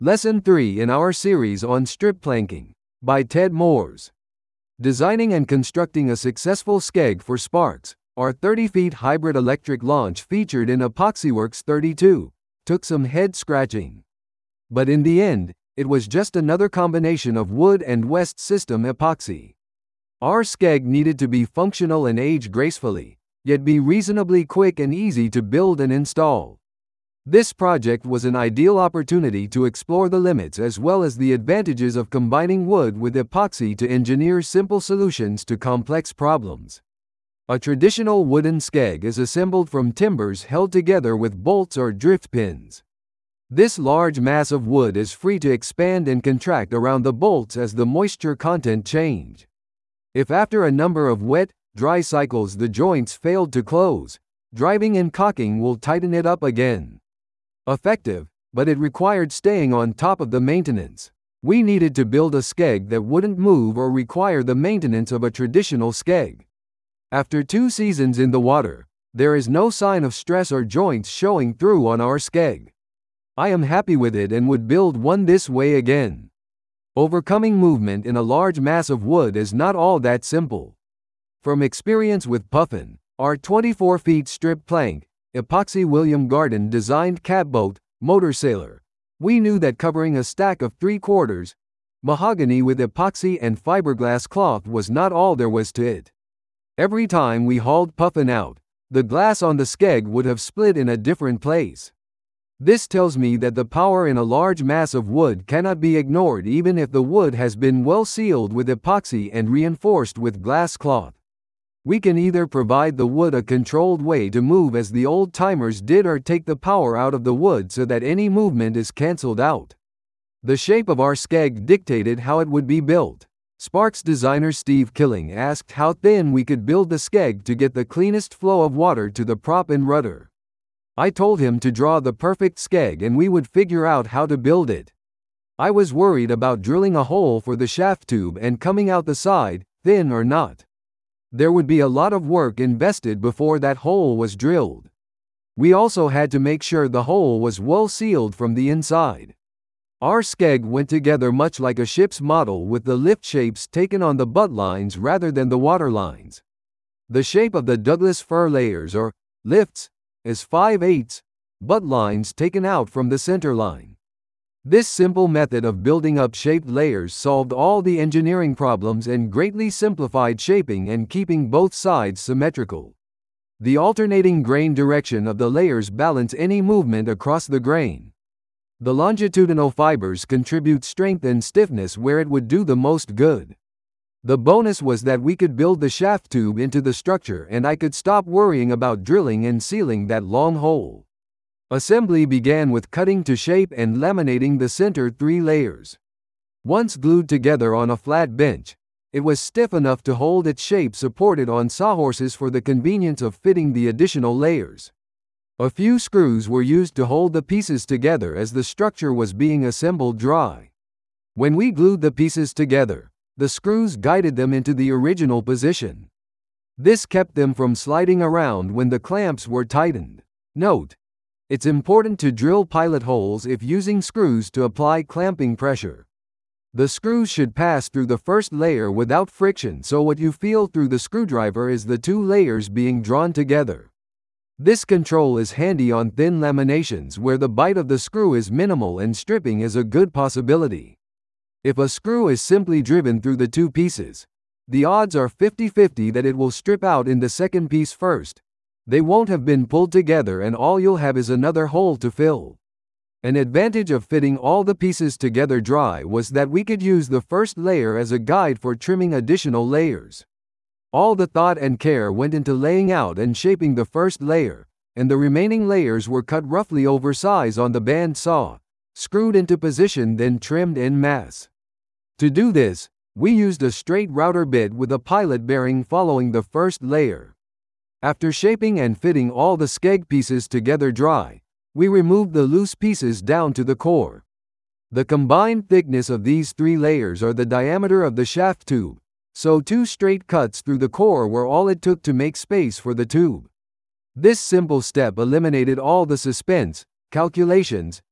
Lesson 3 in our series on strip planking, by Ted Moores. Designing and constructing a successful skeg for Sparks, our 30-feet hybrid electric launch featured in EpoxyWorks 32, took some head scratching. But in the end, it was just another combination of wood and West System epoxy. Our skeg needed to be functional and age gracefully, yet be reasonably quick and easy to build and install. This project was an ideal opportunity to explore the limits as well as the advantages of combining wood with epoxy to engineer simple solutions to complex problems. A traditional wooden skeg is assembled from timbers held together with bolts or drift pins. This large mass of wood is free to expand and contract around the bolts as the moisture content change. If after a number of wet, dry cycles the joints failed to close, driving and caulking will tighten it up again. Effective, but it required staying on top of the maintenance. We needed to build a skeg that wouldn't move or require the maintenance of a traditional skeg. After 2 seasons in the water, there is no sign of stress or joints showing through on our skeg. I am happy with it and would build one this way again. Overcoming movement in a large mass of wood is not all that simple. From experience with Puffin, our 24-feet strip plank, epoxy William Garden designed catboat, motor sailor, we knew that covering a stack of 3/4 mahogany with epoxy and fiberglass cloth was not all there was to it. Every time we hauled Puffin out, the glass on the skeg would have split in a different place. This tells me that the power in a large mass of wood cannot be ignored even if the wood has been well sealed with epoxy and reinforced with glass cloth. We can either provide the wood a controlled way to move as the old-timers did or take the power out of the wood so that any movement is cancelled out. The shape of our skeg dictated how it would be built. Sparks designer Steve Killing asked how thin we could build the skeg to get the cleanest flow of water to the prop and rudder. I told him to draw the perfect skeg and we would figure out how to build it. I was worried about drilling a hole for the shaft tube and coming out the side, thin or not. There would be a lot of work invested before that hole was drilled. We also had to make sure the hole was well sealed from the inside. Our skeg went together much like a ship's model with the lift shapes taken on the butt lines rather than the water lines. The shape of the Douglas fir layers or lifts is 5/8, butt lines taken out from the center line. This simple method of building up shaped layers solved all the engineering problems and greatly simplified shaping and keeping both sides symmetrical. The alternating grain direction of the layers balance any movement across the grain. The longitudinal fibers contribute strength and stiffness where it would do the most good. The bonus was that we could build the shaft tube into the structure and I could stop worrying about drilling and sealing that long hole. Assembly began with cutting to shape and laminating the center 3 layers. Once glued together on a flat bench, it was stiff enough to hold its shape supported on sawhorses for the convenience of fitting the additional layers. A few screws were used to hold the pieces together as the structure was being assembled dry. When we glued the pieces together, the screws guided them into the original position. This kept them from sliding around when the clamps were tightened. Note: it's important to drill pilot holes if using screws to apply clamping pressure. The screws should pass through the first layer without friction, so what you feel through the screwdriver is the 2 layers being drawn together. This control is handy on thin laminations where the bite of the screw is minimal and stripping is a good possibility. If a screw is simply driven through the 2 pieces, the odds are 50-50 that it will strip out in the second piece first. They won't have been pulled together and all you'll have is another hole to fill. An advantage of fitting all the pieces together dry was that we could use the first layer as a guide for trimming additional layers. All the thought and care went into laying out and shaping the first layer, and the remaining layers were cut roughly over size on the band saw, screwed into position then trimmed en masse. To do this, we used a straight router bit with a pilot bearing following the first layer. After shaping and fitting all the skeg pieces together dry, we removed the loose pieces down to the core. The combined thickness of these 3 layers are the diameter of the shaft tube, so 2 straight cuts through the core were all it took to make space for the tube. This simple step eliminated all the suspense, calculations,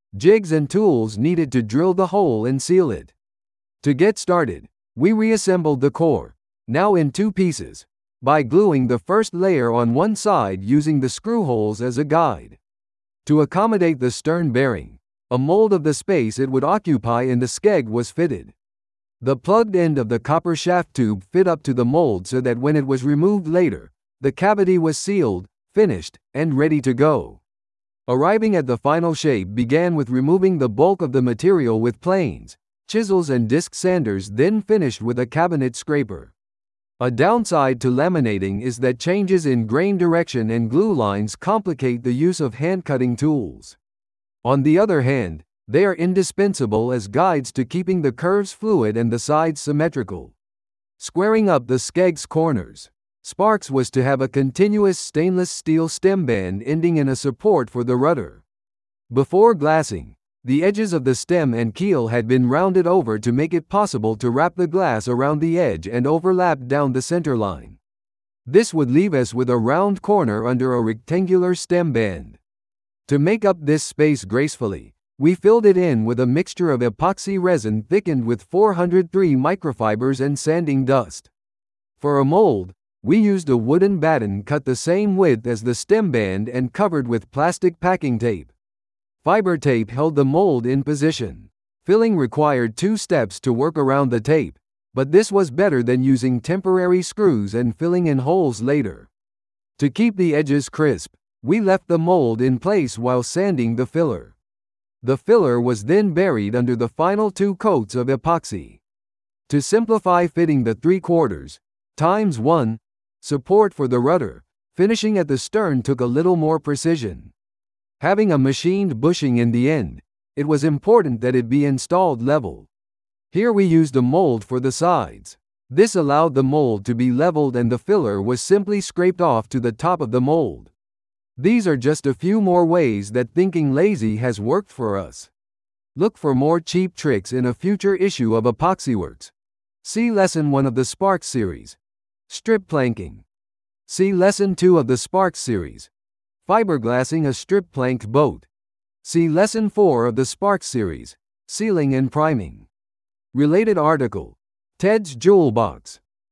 jigs and tools needed to drill the hole and seal it. To get started, we reassembled the core, now in two pieces, by gluing the first layer on one side using the screw holes as a guide. To accommodate the stern bearing, a mold of the space it would occupy in the skeg was fitted. The plugged end of the copper shaft tube fit up to the mold so that when it was removed later, the cavity was sealed, finished, and ready to go. Arriving at the final shape began with removing the bulk of the material with planes, chisels and disc sanders, then finished with a cabinet scraper. A downside to laminating is that changes in grain direction and glue lines complicate the use of hand-cutting tools. On the other hand, they are indispensable as guides to keeping the curves fluid and the sides symmetrical. Squaring up the skeg's corners, Sparks was to have a continuous stainless steel stem band ending in a support for the rudder. Before glassing, the edges of the stem and keel had been rounded over to make it possible to wrap the glass around the edge and overlap down the center line. This would leave us with a round corner under a rectangular stem band. To make up this space gracefully, we filled it in with a mixture of epoxy resin thickened with 403 microfibers and sanding dust. For a mold, we used a wooden batten cut the same width as the stem band and covered with plastic packing tape. Fiber tape held the mold in position. Filling required 2 steps to work around the tape, but this was better than using temporary screws and filling in holes later. To keep the edges crisp, we left the mold in place while sanding the filler. The filler was then buried under the final 2 coats of epoxy. To simplify fitting the 3/4 times 1 support for the rudder, finishing at the stern took a little more precision. Having a machined bushing in the end, it was important that it be installed level. Here we used a mold for the sides. This allowed the mold to be leveled and the filler was simply scraped off to the top of the mold. These are just a few more ways that Thinking Lazy has worked for us. Look for more cheap tricks in a future issue of EpoxyWorks. See Lesson 1 of the Sparks series, Strip Planking. See Lesson 2 of the Sparks series, Fiberglassing a strip planked boat. See Lesson 4 of the Sparks series, Sealing and Priming. Related article, Ted's Jewel Box.